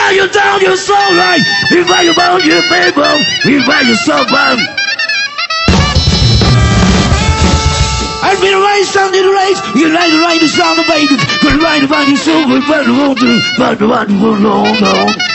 write you down your soul right. We write about your people. We write your soul right. I've been raised on the race. You like to write the sound of bacon. Could write about your soul. We write the water. But the one will long, long.